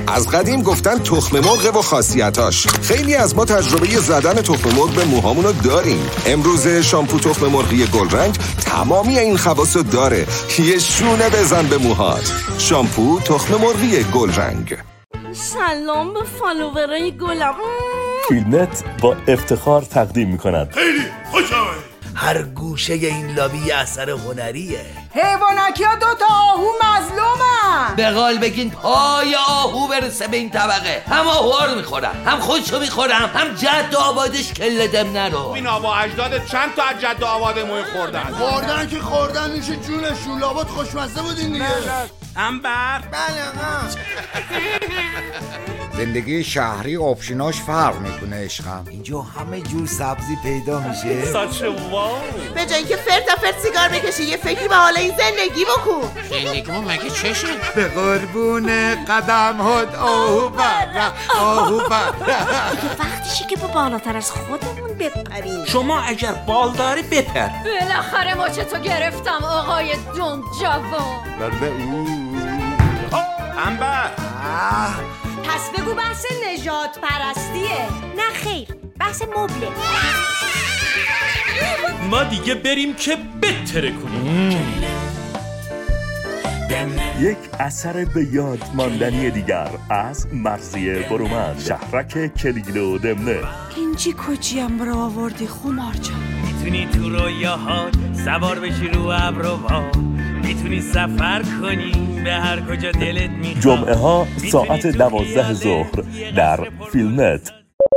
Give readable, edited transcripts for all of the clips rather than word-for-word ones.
از قدیم گفتن تخم مرغ و خاصیتاش. خیلی از ما تجربه زدن تخم مرغ به موهامونو داریم. امروز شامپو تخم مرغی گلرنگ تمامی این خواصو داره. یه شونه بزن به موهات. شامپو تخم مرغی گلرنگ. سلام به فالوورای گلم. فیلمنت با افتخار تقدیم می‌کند. خیلی خوش آمدید. هر گوشه این لابی اثر هنریه. حیوانکی ها 2 تا آهو مظلومن. به قول بگین پای آهو برسه به این طبقه، هم آهوها رو میخورم، هم خودشو میخورم، هم جد و آبادش کله دمنه رو. این آبا اجداد چند تا از جد و آباد موی خوردن که خوردن میشه جونشون. لابد خوشمزه بودین دیگه. انبر بله. زندگی شهری آپشناش فرق میکنه عشقم. اینجا همه جور سبزی پیدا میشه. ساچه واو. به جای اینکه فرت سیگار بکشی یه فکری به حال این زندگی بکن. زندگیمون مگه چشه؟ به قربون قدم هات آهو برم آهو برم. وقتیشه که با بالاتر از خودمون بپریم. شما اگر بال داری بپر. بالاخره مچتو گرفتم آقای دم جوان. انبر پس بگو بحث نجات پرستیه. نه خیر، بحث مبله. ما دیگه بریم که بتره کنیم. یک اثر به یاد ماندنی دیگر از مرضیه برومند، شهرک کلیل و دمنه. اینجی کجیم را آوردی خمار جان؟ میتونی تو رویاهات سوار بشی رو ابر و باد، میتونی سفر کنی به هر کجا دلت میخواد. جمعه ها ساعت 12 ظهر در فیلمنت.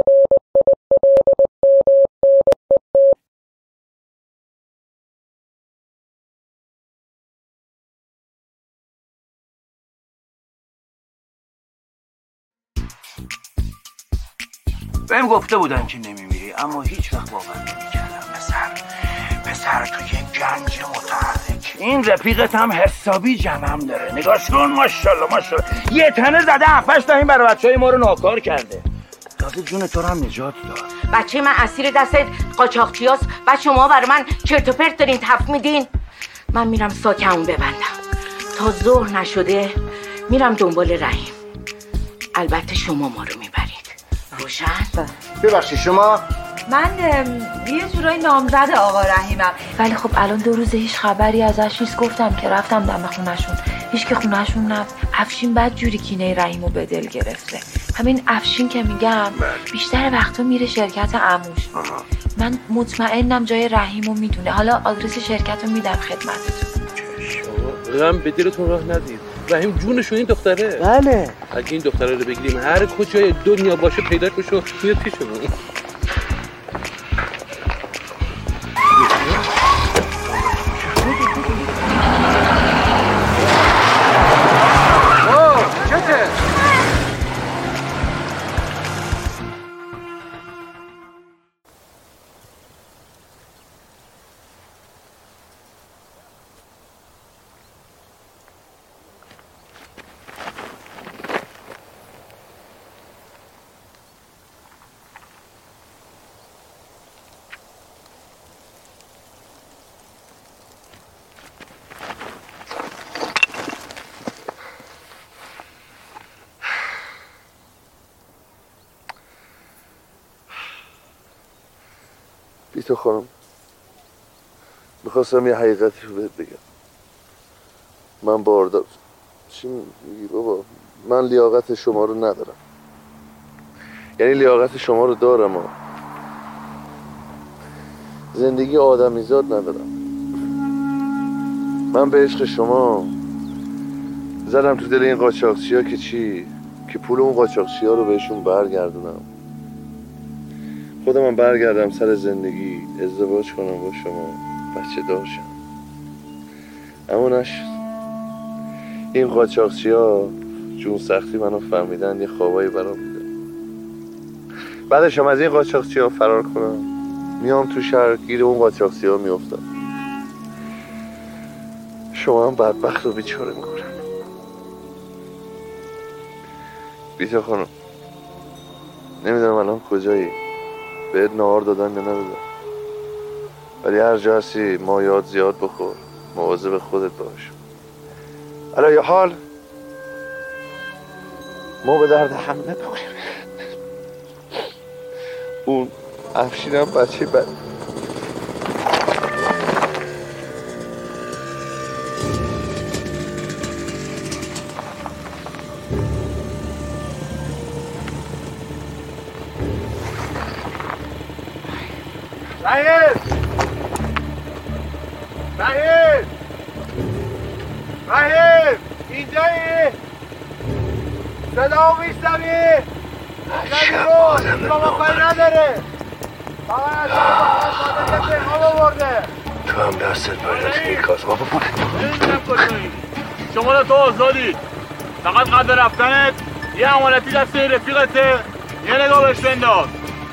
بهم گفته بودن که نمیمیری، اما هیچ وقت باور نمی‌کردم. پسر تو یه گنج متحرک. این رفیقت هم حسابی جمعم داره. نگاش کن، ماشاءالله. یه تنه زده 7-8 تا این برای بچهای ما رو ناکار کرده. تازه جون تو رو هم نجات داد. بچه من اسیر دست قاچاقچیاست. بعد شما برای من چرت و پرت دارین تف میدین. من میرم ساکمون ببندم تا ظهر نشده. میرم دنبال رحیم. البته شما ما رو میبرید. روشن؟ ببخشید شما؟ من یه جورایی نامزد آقا رحیمم، ولی خب الان 2 روزه هیچ خبری ازش نیست. گفتم که رفتم دم خونه‌شون، هیچ که خونه‌شون نبود. افشین بعد جوری کینه رحیمو به دل گرفته. همین افشین که میگم بیشتر وقتا میره شرکت عموش. من مطمئنم جای رحیمو میدونه. حالا آدرس شرکتو میدم خدمتتون. غم به دلتون راه ندید. رحیم جونشون این دختره. بله. اگه این دختره رو بگیریم هر کجای دنیا باشه پیدا بشه و میاد پیشمون. بیتو خانم، میخواستم یه حقیقتی رو بهت بگم. من باردار چی میگی بابا؟ من لیاقت شما رو ندارم. یعنی لیاقت شما رو دارم و زندگی آدمیزاد ندارم. من به عشق شما زدم تو دل این قاچاقچیا که چی؟ که پول اون قاچاقچیا رو بهشون برگردونم. خودم برگردم سر زندگی، ازدواج کنم با شما، بچه دار شم. اما نشد. این قاچاقچیا جون سختی منو فهمیدن، یه خوابایی برام میدن. بعدشم از این قاچاقچیا فرار کنم، میام تو شهر گیر اون قاچاقچیا میافتم. شما هم بدبخت و بیچاره میکنن. بیتا خانم، نمیدونم الان کجایی، بهت نهار دادن یا ندادن، ولی هر جا هستی مایات زیاد بخور، مواظب خودت باش. الان یه حال ما به درد هم نمیخوریم. اون افشینم بچه بد. رحیم اینجایی؟ صدا میشنوی؟ نمیرون بابا پای نداره. فقط از یه پیغام آورده. تو هم دستت باید کاز بابا بود. شما تو آزادی. فقط قبل رفتنت یه امانتی دست رفیقته، یه نگاه بهش بنداز.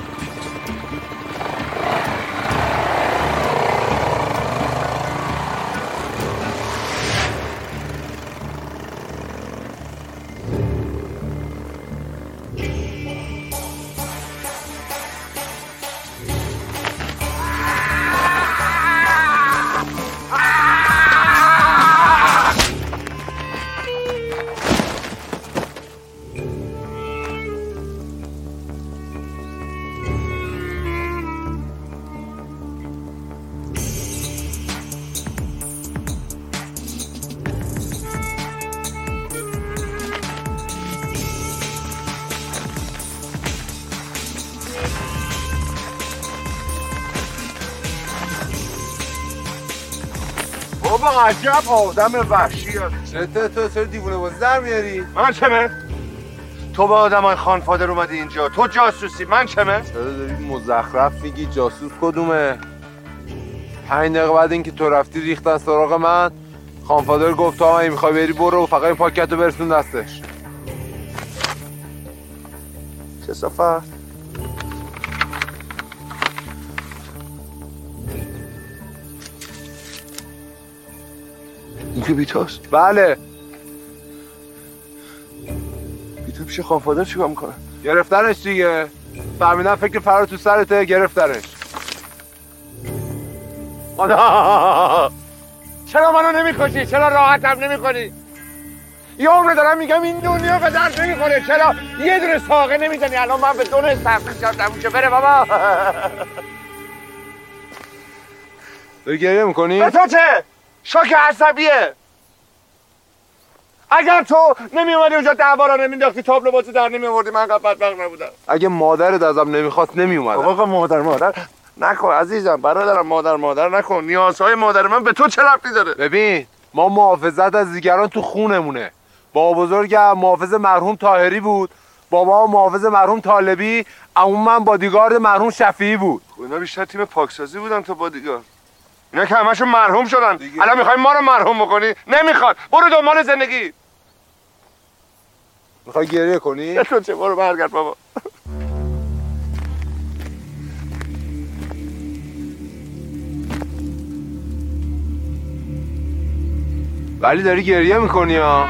بابا عجب آدم وحشی هست. چرا دیوونه بازی در میاری؟ من چمه؟ تو با آدم های خانفادر اومدی اینجا، تو جاسوسی، من چمه؟ چرا داری مزخرف میگی؟ جاسوس کدومه؟ 5 دقیقه بعد اینکه تو رفتی ریختن سراغ من. خانفادر گفت تو هم میخوای بری برو، فقط این پاکت رو برسون دستش. چه صفت؟ این که بیتاست؟ بله. بیتا پیش خانفادر چیکار میکنه؟ گرفتنش دیگه. فهمیدن فکر فرار تو سرته، گرفتنش. خدا چرا منو نمیکشی؟ چرا راحتم نمیکنی؟ یه عمر دارم میگم این دنیا به درد نمیخوره، چرا یه دونه ساقه نمیزنی؟ الان من به دونه سرخیشم تموشه. بره بابا. داری گریه میکنی؟ به تو چه؟ شوک عصبیه. اگر تو نمیومدی اونجا دعوا را نمینداختی، تابلو بازی در نمیوردی، من قد بدبخت نبودم. اگه مادرت ازم نمیخواست نمیومدم. آقا مادر نکن عزیزم، برادرم، مادر نکن. نیازهای مادر من به تو چه ربطی داره؟ ببین ما محافظت از دیگران تو خونمونه. بابا بزرگم محافظ مرحوم طاهری بود، بابا محافظ مرحوم طالبی، عموم من بادیگارد مرحوم شفیعی بود. اینا بیشتر تیم پاکسازی بودن تا بادیگارد. اینا که همشون مرحوم شدن دیگه. الان میخوای ما رو مرحوم بکنی؟ نمیخواد. برو دنبال زندگی. میخوای گریه کنی؟ تو چه؟ برو برگرد بابا. ولی داری گریه میکنی ها.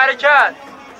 برکت.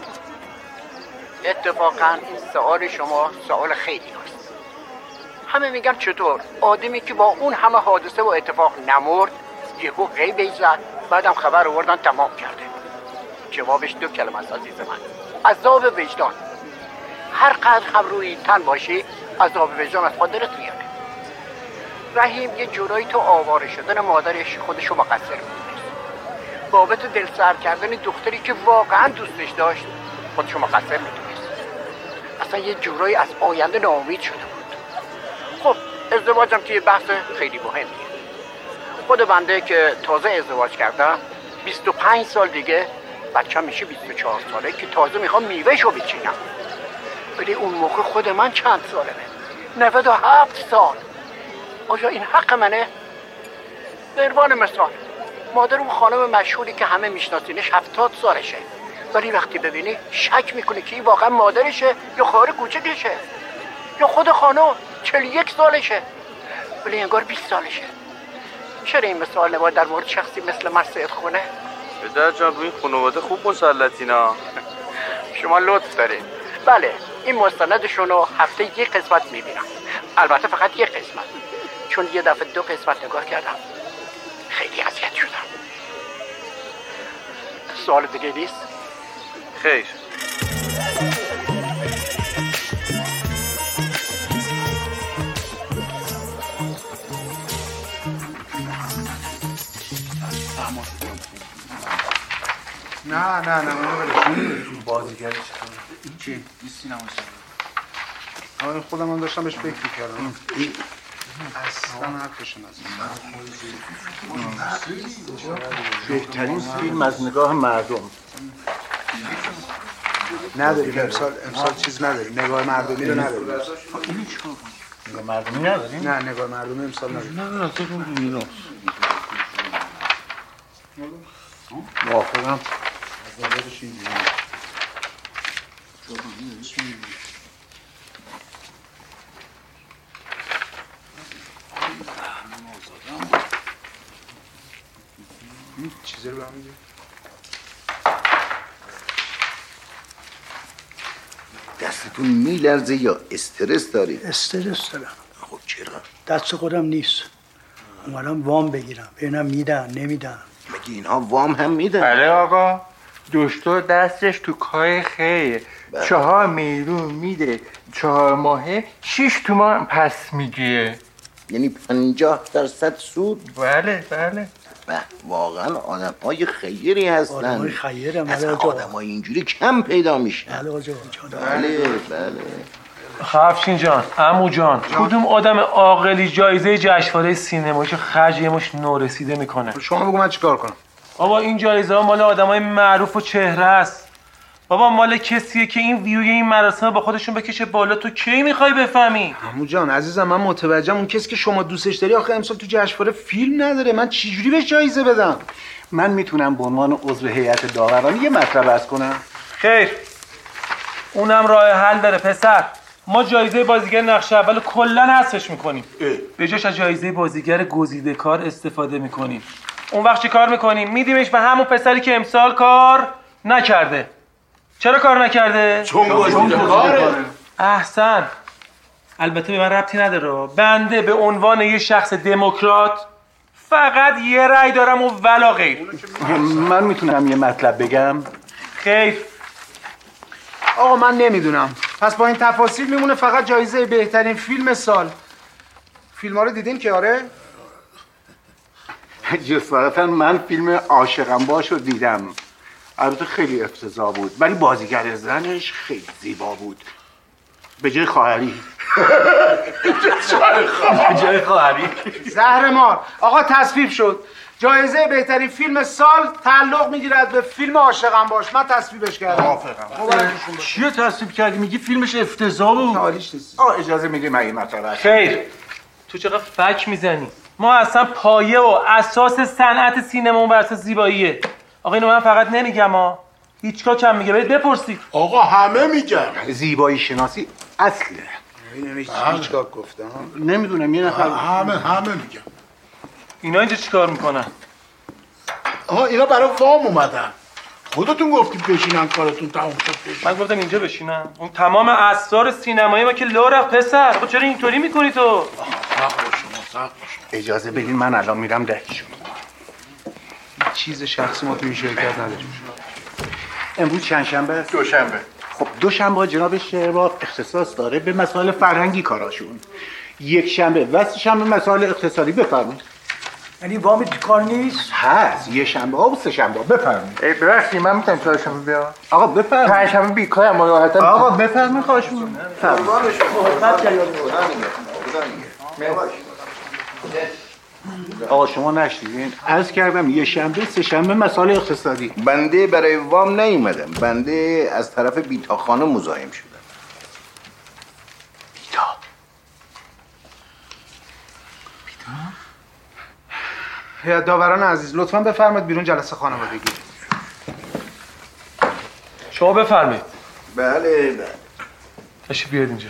اتفاقا این سوال شما سوال خیلی هست. همه میگن چطور آدمی که با اون همه حادثه و اتفاق نمرد یهو غیبی زد بعدم خبر آوردن تمام کرده. جوابش 2 کلمه است عزیز من، عذاب وجدان. هر قدر هم روی این تن باشی عذاب وجدان از خودت میاره. رحیم یه جورایی تو آواره شدن مادرش خودشو مقصر میدونه. بابت دل سر کردن دختری که واقعا دوستش داشت خودشو مقصر میدونه. اصلا یه جورایی از آینده ناامید شده بود. خب ازدواجم که یه بحث خیلی مهمیه. خود بنده که تازه ازدواج کردم 25 سال دیگه بچه‌م میشه 24 ساله که تازه میخوام میوهشو بچینم. ولی اون موقع خود من چند سالمه؟ 97 سال. آیا این حق منه؟ به عنوان مثال مادر اون خانم مشهوری که همه میشناسینش 70 سالشه، ولی وقتی ببینی شک میکنه که این واقعا مادرشه یا خواهر کوچکشه، یا خود خانم 41 سالشه ولی انگار 20 سالشه. چرا این مثال نباید در مورد شخصی مثل من صدق کنه؟ پدر جان روی این خانواده خوب مسلطینا. شما لطف دارید. بله این مستندشون رو هفته 1 قسمت میبینم، البته فقط 1 قسمت، چون یه دفعه 2 قسمت نگاه کردم خیلی اذیت شدم. سوال دیگه نیست؟ خیر. نه اونو ولش. بازیگرش چی؟ این سینما سالن. آره خودم هم داشتم بهش فکر می‌کردم. اصلا حرفشون بهترین فیلم از نگاه مردم. نداریم امسال چیز نداریم. نگاه مردمی رو نداریم. نگاه مردمی نداریم؟ نه نگاه مردمی امسال نداریم. نه اصلا اینو موافقم. از نظرش این چیزی رو بهمون دستتون میلرزه یا استرس دارید؟ استرس دارم. خب چرا؟ دست خودم نیست. اومدم وام بگیرم ببینم میدن نمیدن. مگه اینها وام هم میدن؟ بله آقا، دکتر دستش تو کار خیره. 4 میلیون میده 4 ماهه 6 تومان پس میگیره. یعنی 50% سود؟ بله. واقعا آدم های خیری هستن. آدم های خیره. اصلا آدم های اینجوری کم پیدا میشن. بله آجا. بله. افشین جان، عمو جان، کدوم آدم عاقلی جایزه جشنواره سینماییشو خرج یه مش نورسیده میکنه؟ شما بگو من چیکار کنم؟ بابا این جایزه ها مال آدمای معروف و چهره است. بابا مال کسیه که این ویوی این مراسم با خودشون بکشه بالا. تو کی میخوای بفهمی؟ عمو جان عزیزم من متوجهم اون کسی که شما دوستش داری آخه امسال تو جشنواره فیلم نداره. من چجوری بهش جایزه بدم؟ من میتونم به عنوان عضو هیئت داوران یه مطلب عرض کنم؟ خیر، اونم راه حل داره پسر. ما جایزه بازیگر نقش اول کلا حذفش میکنیم. به جاش از جایزه بازیگر گزیده کار استفاده میکنیم. اون وقت چی کار میکنیم؟ میدیمش به همون پسری که امسال کار نکرده. چرا کار نکرده؟ چون گزیده کاره. احسن. البته به من ربطی نداره. بنده به عنوان یه شخص دموکرات فقط یه رأی دارم و ولا غیر. من میتونم یه مطلب بگم؟ خیر. آقا من نمیدونم. پس با این تفاصیل میمونه فقط جایزه بهترین فیلم سال. فیلم ها رو دیدین که آره؟ جسارتا من فیلم عاشقم باش رو دیدم. البته خیلی افتضاح بود ولی بازیگر زنش خیلی زیبا بود. به جای خواهری. زهر مار. آقا تصویب شد. جایزه بهترین فیلم سال تعلق میگیرد به فیلم عاشقم باش. من تصویبش کردم. موافقم. چیو تصویب کردی؟ میگی فیلمش افتضاح بود. حالیش نیست. اجازه میدی من این مطلب. خیر. تو چقدر فک میزنی؟ ما اصلا پایه و اساس صنعت سینما و اساس زیباییه. آقا اینو من فقط نمیگم ها. هیچکا کم میگه، برید بپرسید. آقا همه میگن. زیبایی شناسی اصله. هیچکا گفته ها. نمیدونم یه نفر همه میگن. اینا اینجا چیکار میکنن؟ اینا برای وام اومدن. خودتون گفتید بشینن کارتون تموم شد. من گفتم اینجا بشینم؟ اون تمام اسرار سینمایی ما که لو رفت پسر. خب چرا اینطوری میکنی تو؟ سخت باش. اجازه بدین من الان میرم دهیشون. چیز شخصی ما توی شرکت نداریم. امروز چند شنبه؟ دوشنبه. خب دوشنبه جناب شهرباف اختصاص داره به مسائل فرهنگی کاراشون. یک شنبه و سه شنبه مسائل اقتصادی. بفرمایید. یعنی وامی تو کار نیست؟ هست. یه شنبه ها و سه شنبه ها. بفرمایید. ببخشید من میتونم چهارشنبه بیام؟ آقا بفرمایید. پنجشنبه بیکارم راحتاً. آقا بفرمایید خواهش می‌کنم. آقا شما نشنیدین؟ عرض کردم یه شنبه سه شنبه مسائل اقتصادی. بنده برای وام نیومدم، بنده از طرف بیتا خانم مزاحم شدم. هیئت داوران عزیز لطفاً بفرمایید بیرون جلسه خانوادگی. شما بفرمایید. بله. تشریف بیارید اینجا.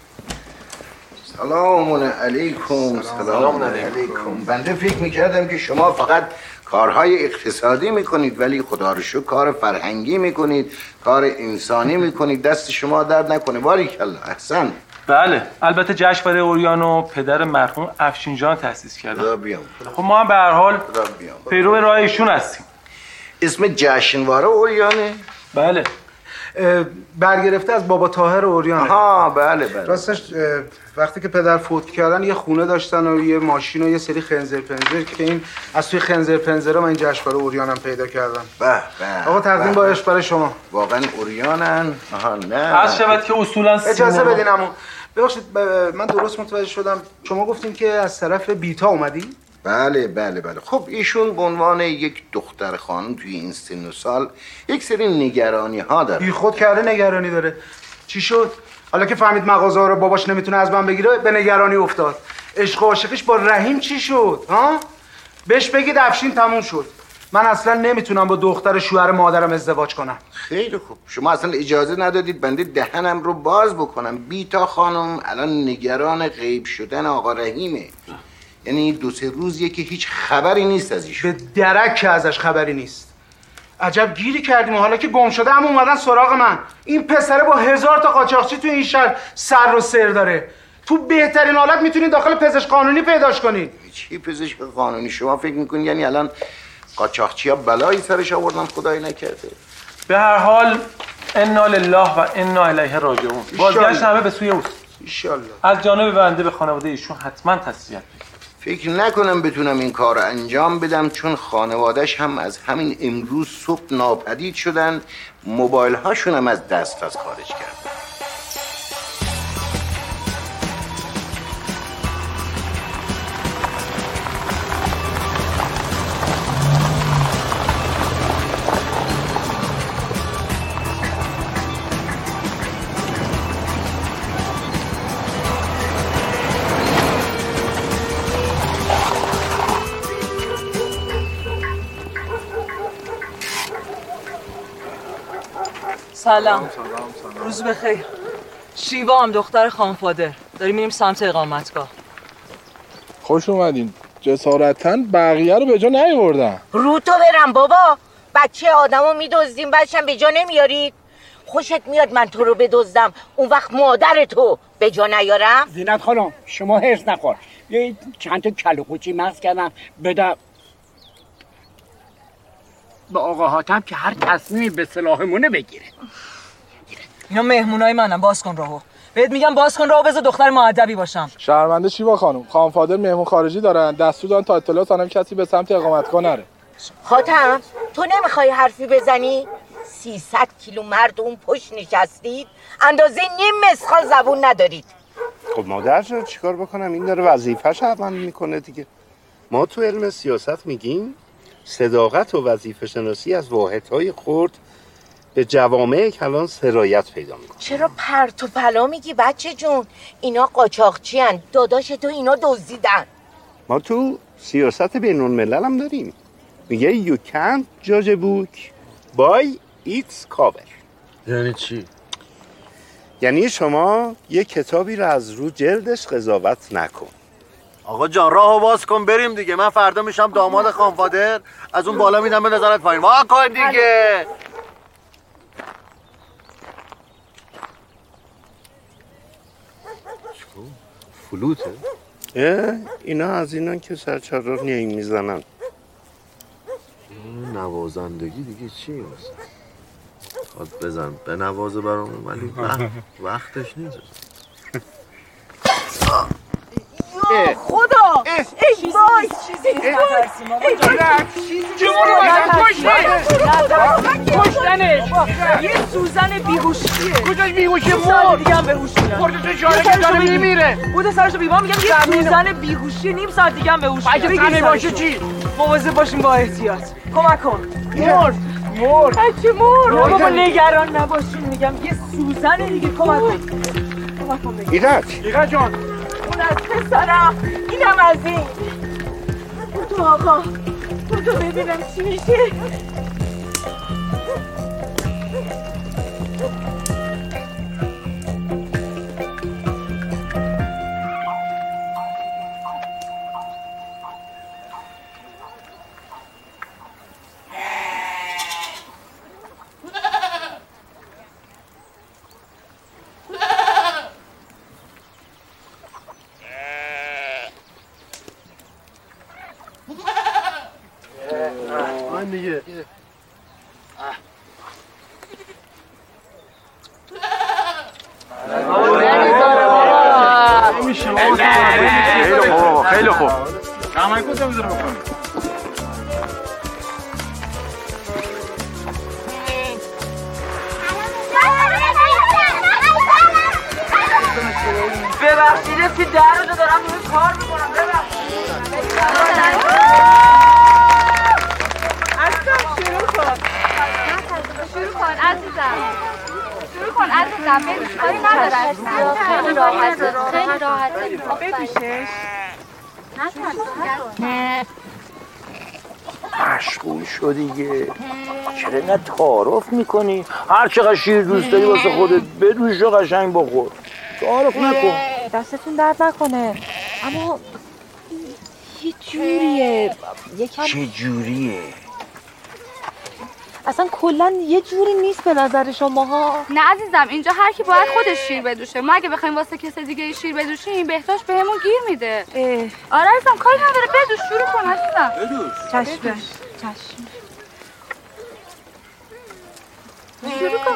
سلام علیکم. سلام علیکم. بنده فکر میکردم که شما فقط کارهای اقتصادی میکنید، ولی خدا رو شکر کار فرهنگی میکنید، کار انسانی میکنید. دست شما درد نکنه. باریکالله. احسن. بله، البته جشنواره اوریانو پدر مرحوم افشین جان تأسیس کردن. خدا بیام. خب ما هم به هر حال پیرو راه ایشون هستیم. اسم جشنواره اوریانه؟ بله. برگرفته از بابا طاهر اوریان. ها بله بله. راستش وقتی که پدر فوت کردن یه خونه داشتن و یه ماشین و یه سری خنزر پنزر که این از توی خنزر پنزره من این جشنواره اوریانم پیدا کردم. به به. آقا تقدیم باش برای شما. واقعا اوریانن؟ آها نه. عرض شود که اصولا اجازه بدین عمو. ببخشید من درست متوجه شدم شما گفتین که از طرف بیتا اومدی؟ بله بله بله. خب ایشون به عنوان یک دختر خانم توی این سن و سال یک سری نگرانی ها داره. بی خود کرده نگرانی داره. چی شد؟ حالا که فهمید مغازه رو باباش نمیتونه از من بگیره به نگرانی افتاد. عشق و عاشقش با رحیم چی شد؟ ها؟ بهش بگید افشین تموم شد. من اصلا نمیتونم با دختر شوهر مادرم ازدواج کنم. خیلی خوب. شما اصلا اجازه ندادید بنده دهنم رو باز بکنم. بیتا خانم الان نگران غیب شدن آقا رحیمه. یعنی 2-3 روزیه که هیچ خبری نیست از ایشون. به درک که ازش خبری نیست. عجب گیری کردیم و حالا که گم شده هم اومدن سراغ من. این پسره با 1000 تا قاچاقچی تو این شهر سر و سر داره. تو بهترین حالت میتونید داخل پزشک قانونی پیداش کنید. چی پزشک قانونی؟ شما فکر میکنید یعنی الان قاچاقچی‌ها بلایی سرش آوردن خدای نکرده؟ به هر حال انا لله و انا الیه راجعون. بازگشت همه به سوی اوست. ان از جانب بنده به خانواده ایشون حتما تسلیت بگید. فکر نکنم بتونم این کار رو انجام بدم، چون خانواده‌اش هم از همین امروز صبح ناپدید شدن. موبایل هاشون هم از دست از خارج کردن. سلام. روز بخیر. شیوا هم دختر خانفادر. داریم میریم سمت اقامتگاه. خوش اومدین. جسارتاً بقیه رو به جا نیاوردن. رو تو برم بابا. بچه آدمو میدزدیم بعدشم به جا نمیارید. خوشت میاد من تو رو بدزدم اون وقت مادر تو به جا نیارم؟ زینت خانم شما هرس نخور. یه چند تا کله قوچی مغز کردم بدم به آقا حاتم که هر تصمیمی به صلاحمونه بگیره. اینا مهمونای منم. باز کن راهو. بهت میگم باز کن راهو. بذار دختر مؤدبی باشم. شرمنده شیوا خانم. خانفادر مهمون خارجی دارن. دستور دادن تا اطلاعات آنم کسی به سمت اقامتگاه نره. حاتم تو نمیخوای حرفی بزنی؟ 300 کیلو مرد اون پشت نشستید اندازه نیم مسخال زبون ندارید. خب مادر جان چیکار بکنم؟ این داره وظیفه‌ش عمل میکنه دیگه. ما تو علم سیاست میگیم صداقت و وظیفه شناسی از واحدهای خرد به جوامع کلان سرایت پیدا میکنه. چرا پرت و پلا میگی بچه جون؟ اینا قاچاقچی هن. داداش تو اینا دزدیدن. ما تو سیاست بین الملل هم داریم. میگه you can't judge a book by its cover. یعنی چی؟ یعنی شما یه کتابی رو از رو جلدش قضاوت نکن. آقا جان راهو باز کن بریم دیگه. من فردا میشم داماد خانفادر، از اون بالا میدم به نظرت پایین. ما کن دیگه. فلوته؟ اینا از اینان که سرچراغ نیایی میزنن. نوازندگی دیگه چی هست؟ خواهد بزن به نوازه برامون ولی وقتش نیست. خدا ای وای کشتنش یه سوزن بیهوشیه. کجاش بیهوشیه؟ سال دیگه هم به هوش میاد. خورده تو شاره که داره میمیره. بوده سرشو بیوار میگم یه سوزن بیهوشیه، نیم ساعت دیگه هم به هوش میاد. اگه تنهی باشه چی؟ مواظب باشیم با احتیاط. کمک کن. مرد بچه مرد. بابا نگران نباشین، میگم یه سوزن دیگه. کمک کن. ایرج جان اون از پسرم، اینم از این. بودو آقا بودو ببینم چی میشه. دیگه خیلی خوب. کامای کجا میذاره بکنم؟ ببخشید که در رو دارم روی کار میکنم. ببخشید. شروع کن عزیزم ببیش کاری ندارد. خیلی راحته ببیشش. مشغول شو دیگه. چرا اینقدر تعارف میکنی؟ هر چقدر شیر دوست داری واسه خودت بدوش و قشنگ بخور. تعارف نکن. دستتون درد نکنه، اما یه جوریه یکم. چه جوریه؟ اصلا کلا یه جوری نیست به نظر شماها؟ نه عزیزم، اینجا هر کی باید خودش شیر بدوشه. ما اگه بخوایم واسه کسی دیگه شیر بدوشیم بهداشت بهمون گیر میده. آره عزیزم کاری نداره، بدوش. شروع کن عزیزم. بدوش. چشم. شروع کن.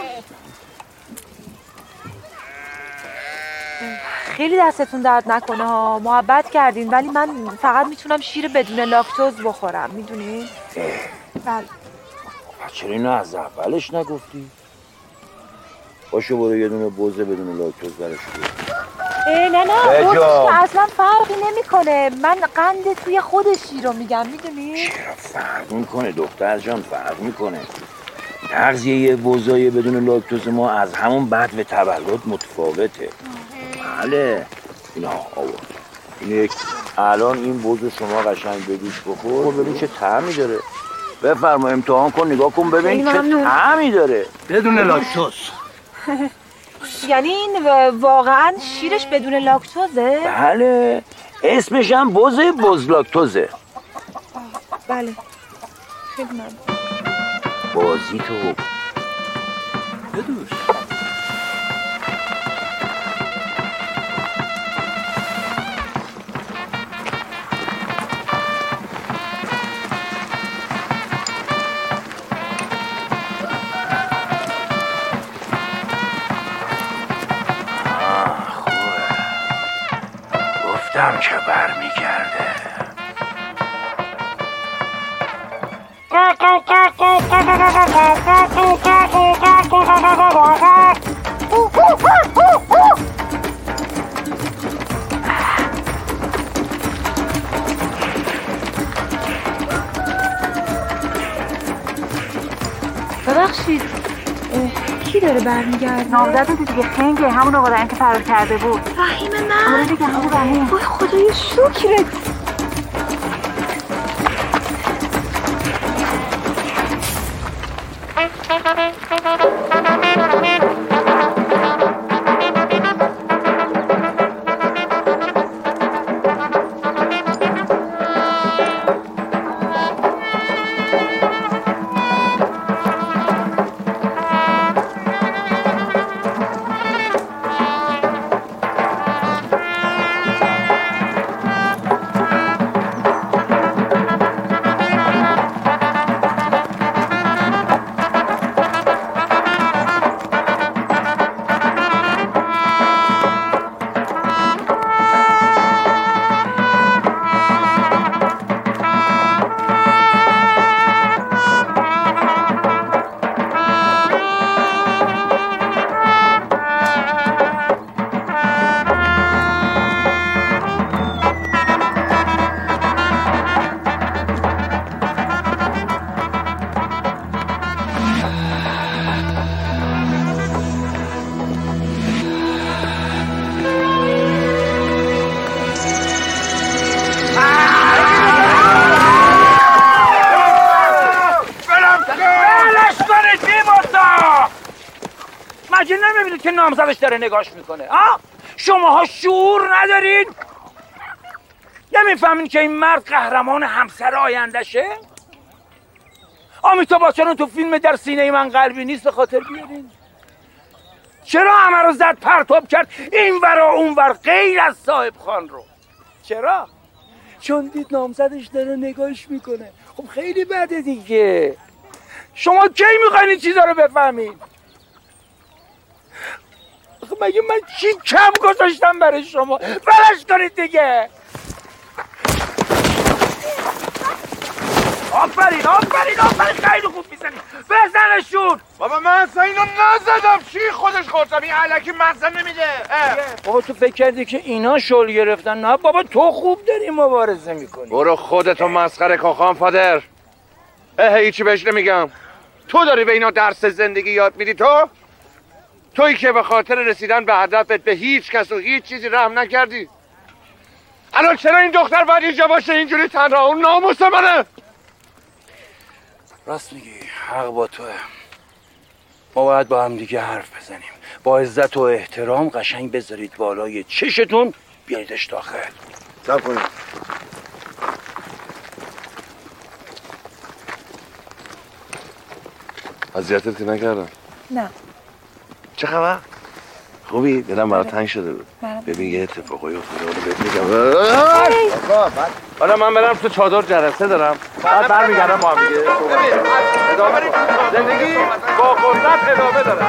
خیلی دستتون درد نکنه ها، محبت کردین، ولی من فقط میتونم شیر بدون لاکتوز بخورم، میدونی؟ بله. چرا اینو از اولش نگفتی؟ باشه برو یه دونه بوزه بدون لاکتوز براش بیار. نه بوزش که اصلا فرقی نمیکنه. من قند توی خود شیر رو میگم، میدونی؟ چرا فرق میکنه دختر جان؟ فرق میکنه. تغذیه یه بوزای بدون لاکتوز ما از همون بعد و تولد متفاوته. بله اینا آورد. این الان این بوزو شما قشنگ بدوش بخور ببین چه طعمی داره. بفرما امتحان کن، نگاه کن ببین چه طعمی داره بدون لاکتوز. یعنی این واقعا شیرش بدون لاکتوزه؟ بله، اسمش هم بوز لاکتوزه. بله خیلی ممنون. بازی تو بدوش. گفتم که برمیگرده. ببخشید کی داره برمیگرده؟ نامزده دیگه، خنگه، همون آقا رحیم که فرار کرده بود. رحیم من؟ آره دیگه همون رحیم. وای خدای شکرت. مگه نمیبینید که نامزدش داره نگاش میکنه؟ ها؟ شماها شعور ندارین؟ نمیفهمین که این مرد قهرمان همسر آیندهشه؟ آمیتا بچن تو فیلم در سینه من قلبی نیست به خاطر بیارین؟ چرا همه رو زد پرتاب کرد این ورا اون ور غیر از صاحب خان رو؟ چرا؟ چون دید نامزدش داره نگاش میکنه. خب خیلی بده دیگه. شما کی میخواین این چیزا رو بفهمین؟ مگه من چی کم گذاشتم برای شما؟ بلش کنید دیگه. آفرین آفرین آفرین، خیلی خوب میزنی، بزنشون. بابا من اصلا اینو نزدم. چی خودش خورد؟ این علکی مغزم نمیده. بابا تو فکر کردی که اینا شل گرفتن؟ نه بابا تو خوب داری مبارزه میکنی. برو خودتو مسخره کن خانفادر. هیچی بهش نمیگم. تو داری به اینا درس زندگی یاد میدی؟ تویی که به خاطر رسیدن به هدفت به هیچ کس و هیچ چیزی رحم نکردی. الان چرا این دختر باید اینجا باشه اینجوری تنها؟ اون ناموس منه. راست میگی، حق با توه. ما باید با هم دیگه حرف بزنیم، با عزت و احترام قشنگ بذارید بالای چشتون، بیاریدش داخل. صبر کنید. اذیتت که نکردم؟ نه. چه خبر؟ خوبی؟ دلم برات تنگ شده بود. ببین یه اتفاقی افتاده رو بهت میگم. حالا من برم تو چادر جلسه دارم. بعد برمیگردم با هم دیگه. زندگی با قدرت ادامه داره.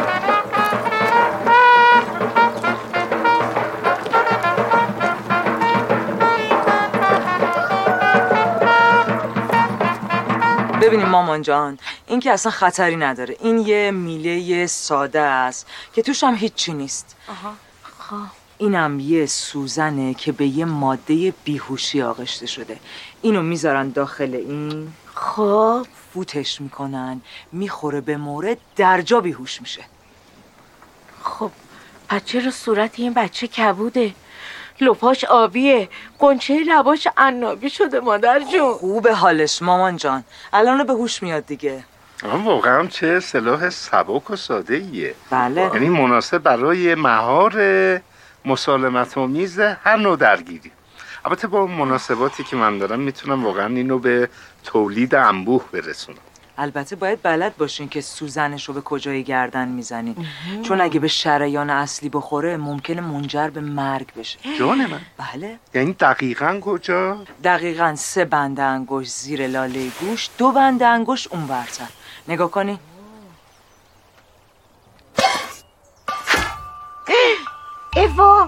ببینیم مامان جان، این که اصلا خطری نداره. این یه میله ساده است که توش هم هیچی نیست. خب اینم یه سوزنه که به یه ماده بیهوشی آغشته شده. اینو میذارن داخل این، خب فوتش میکنن، میخوره به مورد، درجا بیهوش میشه. خب پس چرا صورت این بچه کبوده؟ لپاش آبیه، قنچه لباش عنابی شده مادر جون. خوبه حالش مامان جان، الان به هوش میاد دیگه. واقعا چه اصطلاح سبک و ساده ایه. بله. یعنی مناسب برای مهار مسالمت آمیز هر نوع درگیری. البته با مناسباتی که من دارم میتونم واقعا اینو به تولید انبوه برسونم. البته باید بلد باشین که سوزنش رو به کجای گردن میزنین، چون اگه به شریان اصلی بخوره ممکنه منجر به مرگ بشه. جان من؟ بله. یعنی دقیقاً کجا؟ دقیقاً 3 بند انگشت زیر لاله گوش، 2 بند انگشت اون ورتر. نگاه کنی. ایوا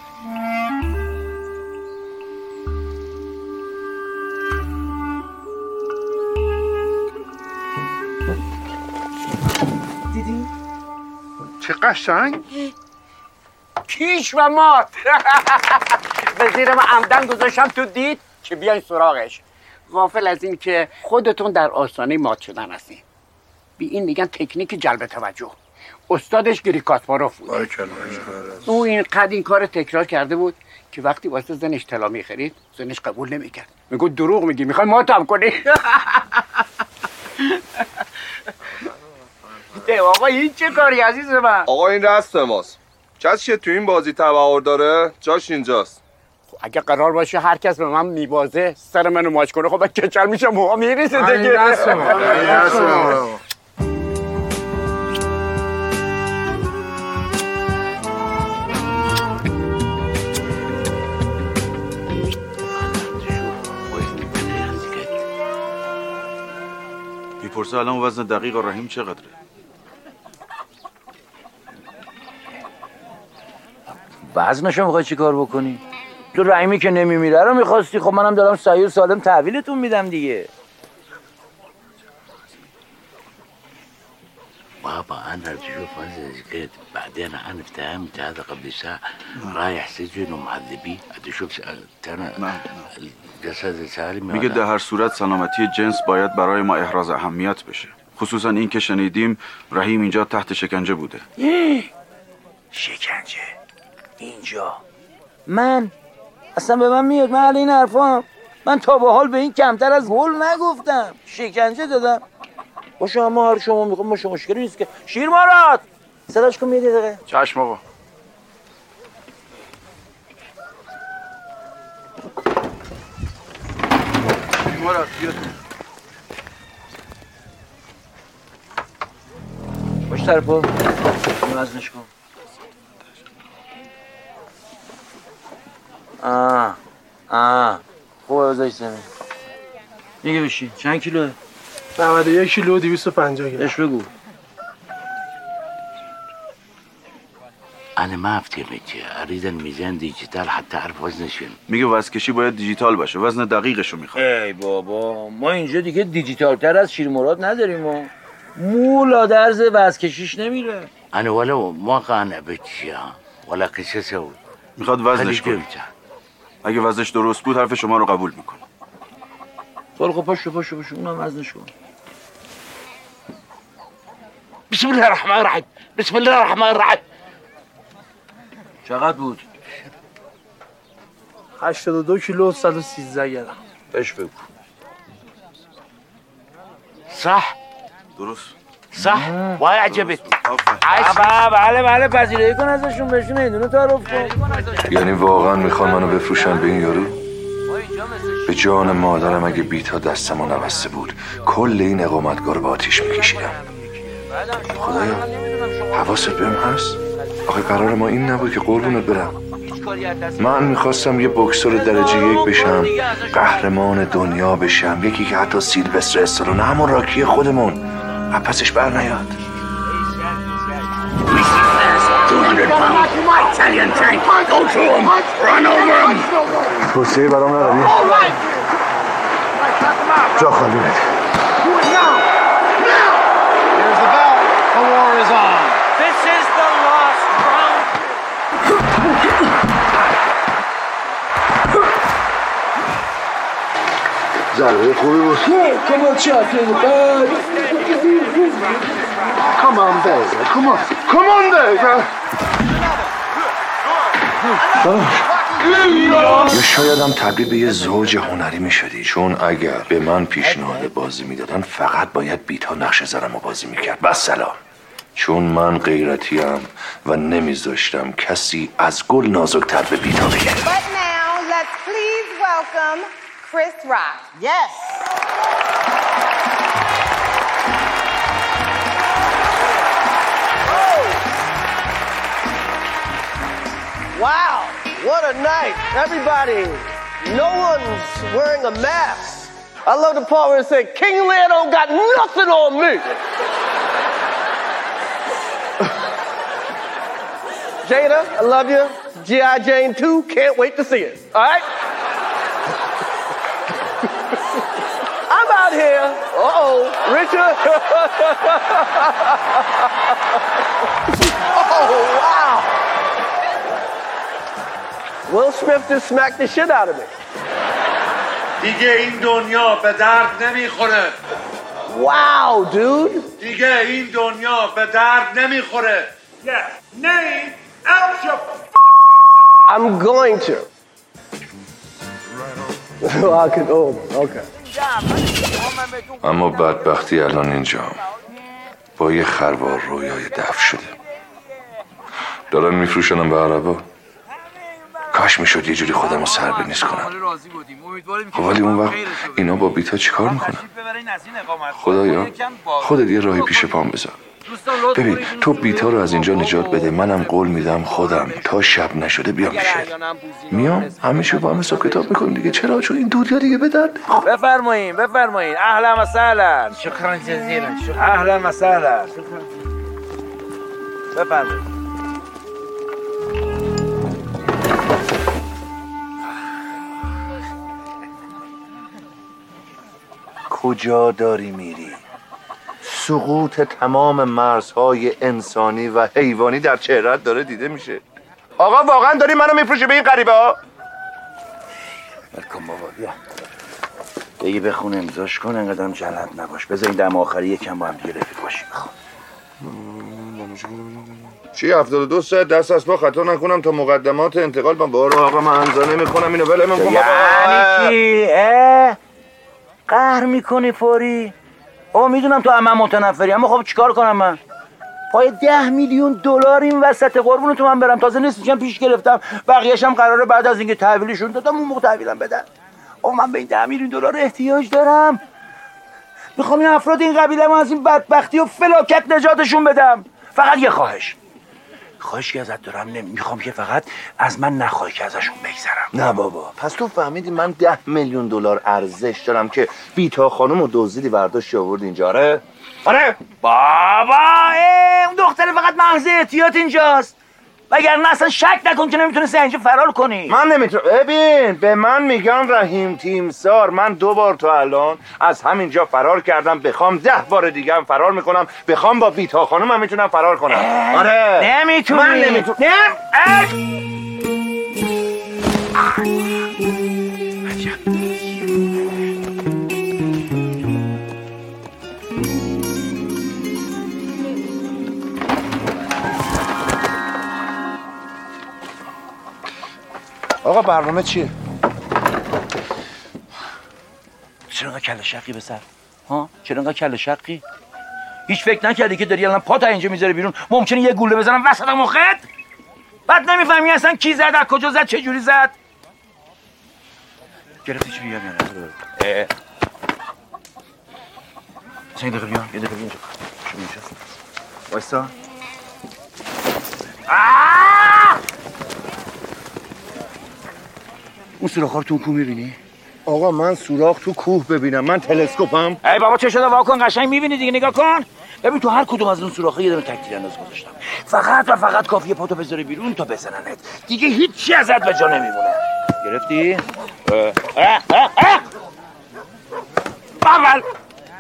دیدی؟ چه قشنگ. کیش و مات. به زیر من عمدن گذاشتم تو دید که بیاین سراغش. غافل از این که خودتون در آستانه مات شدن هستین. بی این میگن تکنیک جلب توجه. استادش گری کاسپاروف بود. او اینقدر این کار تکرار کرده بود که وقتی واسه زنش طلا میخرید زنش قبول نمیکرد. میگو دروغ میگی، میخوای ماتم کنی. آقا این چه کاری عزیز من؟ آقا این رست ماست. کسی که تو این بازی تبعور داره جاش اینجاست. اگه قرار باشه هر کس به من میبازه سر منو ماچ کنه، خب کچل میشه موها میریزه دیگه. این دست ما. میپرسه الان وزن دقیق رحیم چقدره؟ وزنشو میخوای چی کار بکنی؟ تو رحیمی که نمیمیره رو میخواستی، خب منم دارم صحیح و سالم تحویلتون میدم دیگه. بابا انا تشوف هذا الزكاة بعدين انا اتهمت هذا قبل ساعة رايح سجن ومعذبيه تشوف انا الجسد سالم. میگه در هر صورت سلامتی جنس باید برای ما احراز اهمیت بشه، خصوصا این که شنیدیم رحیم اینجا تحت شکنجه بوده. شکنجه؟ اینجا؟ من؟ اصلا به من میاد؟ من این حرفام؟ من تا به حال به این کمتر از هول نگفتم. شکنجه دادم؟ باشه اما هر شما میخوام، باشه مشکلی نیست که. شیر مارات صداش کن میاد یه دقیقه. چشم آقا. مراد بیا. باش طرفو. وزنش کن. خوبه بذارش زمین. دیگه بشین. چند کیلوه؟ 91 کیلو و 250 گرم. اش بگو. أنا ما أفتهمك، أريد الميزان ديجيتال حتى أعرف وزنش. میگه وزنکشی باید دیجیتال باشه، وزن دقیقشو میخواد. ای بابا ما اینجا دیگه دیجیتال تر از شیر مراد نداریم ما. مولا درز وزنکشیش نمیره. أنا ولو ما قانع بك ولا قصصه. میخواد وزنش کنه. اگه وزنش درست بود حرف شما رو قبول میکنه. خب پاشو اونم وزنش کن. بسم الله الرحمن الرحیم. بسم الله الرحمن الرحیم. چقدر بود؟ 82 کیلو و 113 گرم. بهش بگو. صح؟ درست. صح؟ وای عجبت. بله پذیرایی کن ازشون، بهشون ایدونو تعارف کن. یعنی واقعا میخوان منو بفروشن به این یارو؟ به جان مادرم اگه بیتا دستمو نبسته بود کل این اقامتگاه رو با آتیش میکشیدم. خدایا حواست بهم هست؟ آخه قرار ما این نبود که قربونت برم. من میخواستم یه بوکسور درجه 1 بشم، قهرمان دنیا بشم، یکی که حتی سیلوستر استالون همون راکی خودمون پسش بر نیاد. 200 pounds, Italian tank, go to him, run over him. توصیه برام نداری؟ جا خالی بده. Here's the bell, the war is on. This is the last round. ضربه خوبی بود. Come on, champion, bud. Come on, David, come on, David. یا شاید هم تبدیل به یه زوج هنری می شدی، چون اگر به من پیشنهاد بازی میدادن فقط باید بیتا نقش زنم رو بازی میکرد. بس سلام. چون من غیرتیم و نمیذاشتم کسی از گل نازکتر به بیتا بگه. But now let's please welcome Chris Rock. Yes. Wow, what a night. Everybody, no one's wearing a mask. I love the part where it said, King Lear don't got nothing on me. Jada, I love you. G.I. Jane 2, can't wait to see it. All right? I'm out here. Richard. Oh, wow. Will Smith just smacked the shit out of me. دیگه این دنیا به درد نمیخوره. Wow, dude. دیگه این دنیا به درد نمیخوره. Yes, name out your I'm going to. Okay. اما بدبختی الان اینجام با یه خروار رویای دفن شده. دارن میفروشنم به عربا. کاش میشد یه جوری خودم رو سر به نیست کنم. ولی اون وقت اینا با بیتا چی کار میکنن؟ خدایا خودت یه راهی پیش پام بذار. ببین تو بیتا رو از اینجا نجات بده، منم قول میدم خودم تا شب نشده بیام میشه. میام همیشه با هم حساب کتاب میکنیم دیگه. چرا؟ چون این دنیا دیگه به درد نمیخوره. بفرمایین اهلا و سهلا. شکرا جزیلا. اهلا و سهلا. بفرمایین. کجا داری میری؟ سقوط تمام مرزهای انسانی و حیوانی در چهره‌ات داره دیده میشه. آقا واقعا داری منو میفروشی به این غریبه ها؟ بکن بابا بیا. بگی بخون امضاش کن، انقدرم جلد نباش. بذار این دم آخری یکم با هم دیگه رفیق باشیم. چی 72 ساعت دست از پا خطا نکنم تا مقدمات انتقال با بارو آقا من امضا نمی‌کنم اینو ولم کن. یعنی چی؟ قهر میکنی فوری؟ میدونم تو عمم متنفری، اما خب چیکار کنم من؟ پای 10 میلیون دلار این وسط قربون تو من برم. تازه نصفشم پیش گرفتم، بقیه‌اش هم قراره بعد از اینکه تحویلشون دادم اون موقع تحویلم بدن. من به این 10 میلیون دلار احتیاج دارم. میخوام این افراد این قبیله ما از این بدبختی و فلاکت نجاتشون بدم. فقط یه خواهشی ازت دارم، میخوام که فقط از من نخواهی که ازشون بگذرم. نه بابا، پس تو فهمیدی من 10 میلیون دلار ارزش دارم که بیتا خانم و دزدیدی برداشت آورد اینجا؟ آره بابا اون دختره فقط محض احتیاط اینجاست، وگرنه اصلا شک نکن که نمیتونستی اینجا فرار کنی. من نمیتونم. ببین به من میگن رحیم تیمسار، من 2 بار تا الان از همینجا فرار کردم، بخوام 10 بار دیگه هم فرار میکنم، بخوام با بیتا خانم هم میتونم فرار کنم. آره نمیتونی. من نمیتونم. آقا برنامه چیه؟ چرا انقدر کله شقی به سر؟ ها؟ چرا انقدر کله شقی؟ هیچ فکر نکردی که داری الان پات اینجا میذاری بیرون ممکنه یه گوله بزنم وسط مخت؟ بعد نمیفهمی اصلا کی زد، از کجا زد، چه جوری زد؟ گرفتی چی بیام یا نه؟ اصلا یه دقیقه بیام، یه دقیقه بیام شو اینجا وایسا. اون سوراخ رو تو کوه میبینی؟ آقا من سوراخ تو کوه ببینم؟ من تلسکوپم. ای بابا چه شده؟ وا کن قشنگ میبینی دیگه، نگاه کن. ببین تو هر کدوم از اون سوراخ‌ها یه دونه تک تیرانداز گذاشتم. فقط و فقط کافیه پاتو بذاری بیرون تا بزننت. دیگه هیچی ازت به جا نمیمونه. گرفتی؟ بابل.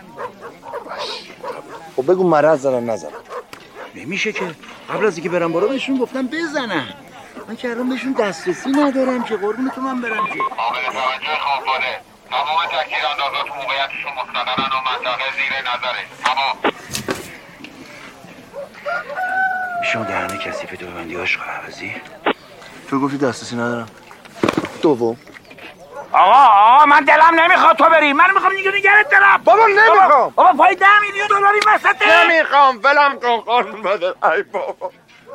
خب بگو مرض دارم نزنم. نمیشه که. قبل از اینکه برم بالا بهشون گفتم بزنن. من که الان بهشون دسترسی ندارم که قربون تو من برم که. قابل توجه خانواده. تمام تکتیراندازا تو موقعیتشون مستقرن و منطقه زیر نظره. تمام. میشه دهنه کثیف تو ببندی عشق عوضی؟ تو گفتی دسترسی ندارم. دوم آقا من دلم نمیخواد تو بری، من میخوام نگرت دارم. بابا نمیخوام. بابا پای 10 میلیون دلار این وسطه. نمیخوام ولم کن خانواده. ای بابا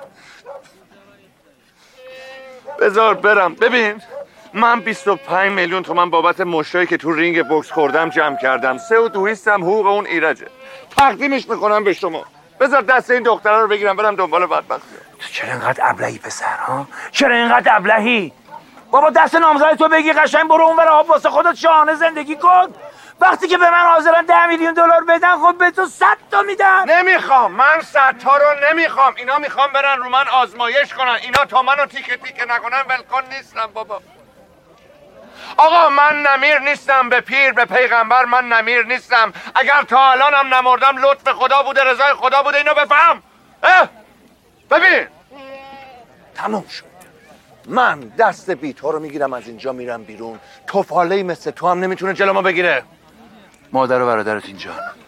بذار برم. ببین من 25 میلیون تومن بابت مشتایی که تو رینگ بوکس خوردم جمع کردم. 3.2 حقوق اون ایرجه. تقدیمش میکنم به شما. بذار دست این دختره رو بگیرم برم دنبال بدبختی. تو چرا اینقدر ابلهی پسر ها؟ چرا اینقدر ابلهی؟ بابا دست نامزد تو بگی قشنگ برو اونور آب واسه خودت شاهانه زندگی کن. وقتی که به من حاضرن 10 میلیون دلار بدن، خب به تو 100 تا میدن. نمیخوام، من 100 تا رو نمیخوام. اینا میخوام برن رو من آزمایش کنن. اینا تا منو تیکه تیکه نکنن ولکن نیستم بابا. آقا من نمیر نیستم، به پیر به پیغمبر من نمیر نیستم. اگر تا الانم نمردم لطف خدا بوده، رضای خدا بوده. اینو بفهم. ببین تموم شد. من دست بیتا رو میگیرم از اینجا میرم بیرون. توفاله‌ای مثل تو هم نمیتونه جلومو بگیره. مادر و برادرت اینجا.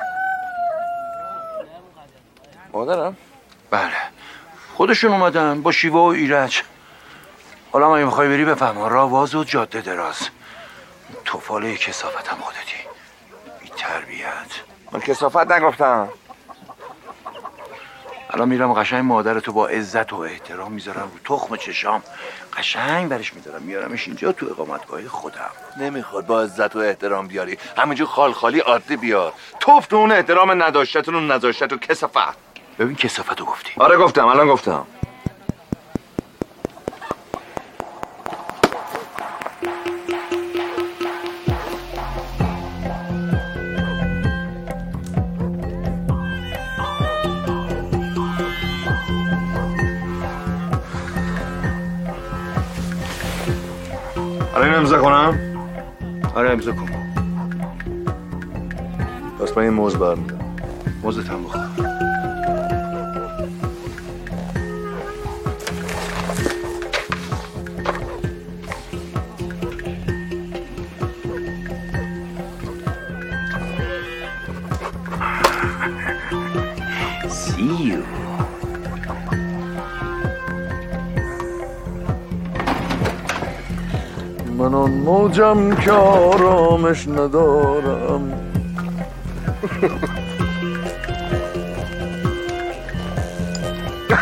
مادرم؟ بله خودشون اومدن با شیوا و ایرج. حالا اگه میخوای بری بفهم راه واز و جاده دراز. توفاله کثافت هم خودتی. بی تربیت. من کثافت نگفتم. الان میرم قشنگ مادرتو با عزت و احترام میذارم رو تخم چشام، قشنگ برش میدارم میارمش اینجا تو اقامتگاه خودم. نمیخواد با عزت و احترام بیاری، همینجور خال خالی عادی بیار. توف تو اون احترام نداشتتون و نذاشتت و کثافت. ببین کثافتو گفتی. آره گفتم، الان گفتم. آره این امضا کنم؟ آره امضا کن. پس من این موز برمیدم. موزت هم بخور. See you. من آن موجم که آرامش ندارم.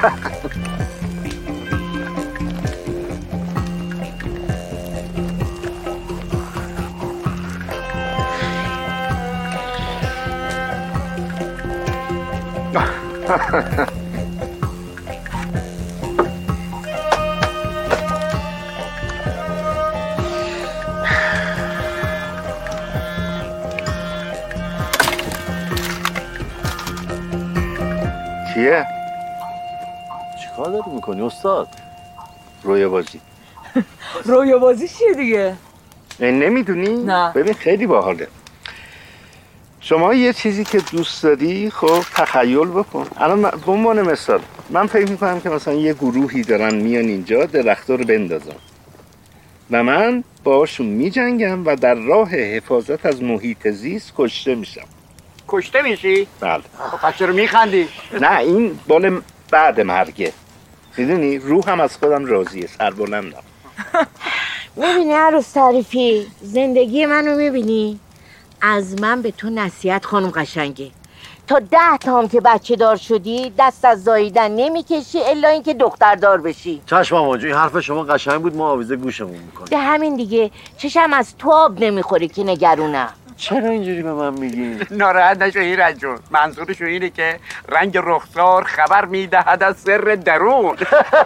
چیه؟ چیکار داری میکنی استاد؟ رویا بازی. رویا بازی چیه دیگه؟ نمیدونی؟ نه. ببین خیلی باحاله. شما یه چیزی که دوست داری خب تخیل بکن. الان به عنوان مثال من فکر میکنم که مثلا یه گروهی دارن میان اینجا درخت‌ها رو بندازن و من باشون میجنگم و در راه حفاظت از محیط زیست کشته میشم. کشته میشی؟ بله. خب پس چرا میخندی؟ نه این بال بعد مرگه. میدونی روحم از خودم راضیه، سربلندم. میبینی عروس تعریفی زندگی منو میبینی؟ از من به تو نصیحت خانم قشنگه، تا 10 تا هم که بچه دار شدی دست از زاییدن نمیکشی الا اینکه دختر دار بشی. چشم مامان جون، این حرف شما قشنگ بود، ما آویزه گوشمون میکنیم. به همین دیگه چشم از تو آب نمیخوره که نگرونم. چرا اینجوری به من میگی؟ ناراحت نشو ایرج جون، منظورشو اینه که رنگ رخسار خبر میدهد از سر درون.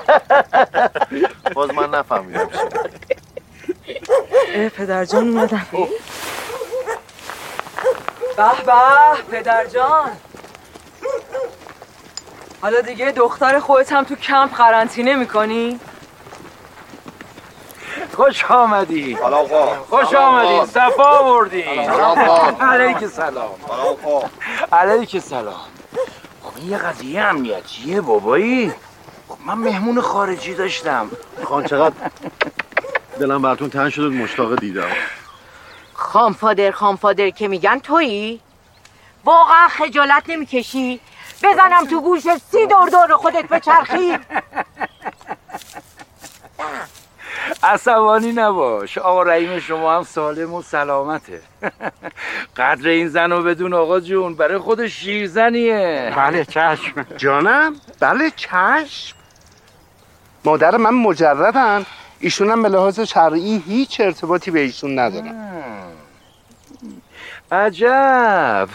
باز من نفهمیدم. پدرجان اومدن. به به پدرجان، حالا دیگه دختر خودت هم تو کمپ قرنطینه میکنی؟ خوش آمدی. خوش آمدی. صفا آوردی. علیک سلام. علیک سلام. خب این یه قضیه امنیتیه بابایی. خب من مهمون خارجی داشتم. خان چقدر دلم براتون تنگ شد، مشتاق دیدم. خانفادر که میگن تویی؟ واقعا خجالت نمیکشی؟ بزنم تو گوش 30 دور خودت بچرخی؟ عصبانی نباش، آقا رحیم شما هم سالم و سلامته. قدر این زن رو بدون آقا جون، برای خود شیرزنیه. بله چشم. جانم؟ بله چشم. مادر من مجردن، ایشون هم به لحاظ شرعی هیچ ارتباطی به ایشون ندارم. عجب.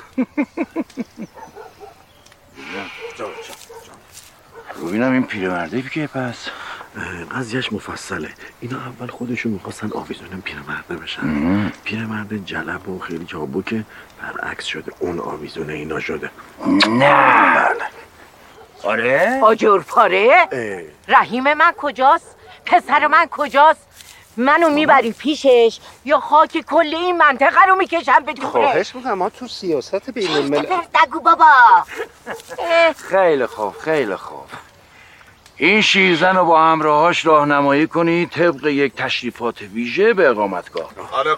ببینم این پیرمرده که پس قضیهش مفصله. اینا اول خودشون میخواستن آویزون پیرمرده بشن. پیرمرده جلب و خیلی چابکه، برعکس شده، اون آویزون اینا شده. نه بله. آره؟ آجر پاره؟ رحیم من کجاست؟ پسر من کجاست؟ منو میبری پیشش یا خاک کل این منطقه رو میکشم به دوره؟ خواهش میکنم، ما تو سیاست بین الملل. نگو بابا. خیلی خوب خیلی خوب. این شیرزن رو با همراهاش راهنمایی کنی طبق یک تشریفات ویژه به اقامتگاه. آره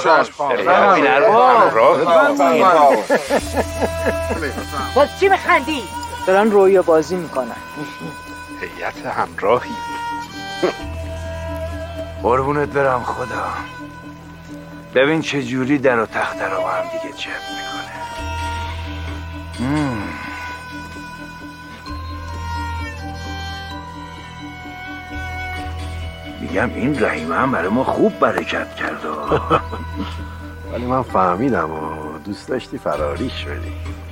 باز چی میخندی؟ دارن رویا بازی میکنن. هیئت همراهی. قربونت برم خدا. ببین چه جوری در و تخته رو با هم دیگه جمع میکنه. میگم این رحیمه هم برای ما خوب برکت کرده. ولی من فهمیدم و دوست داشتی فراریش بدی.